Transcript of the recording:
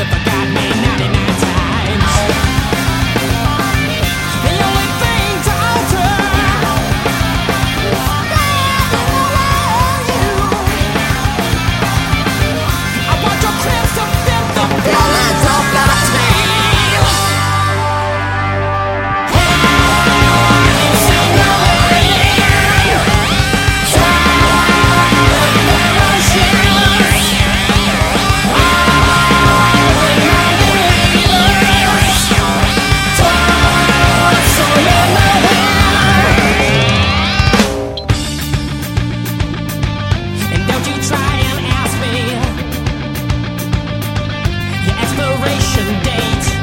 and forgot me 99 times. The only thing to alter you. I want your crimson to fit the feelings of my tail. You say no, and don't you try and ask me your expiration date.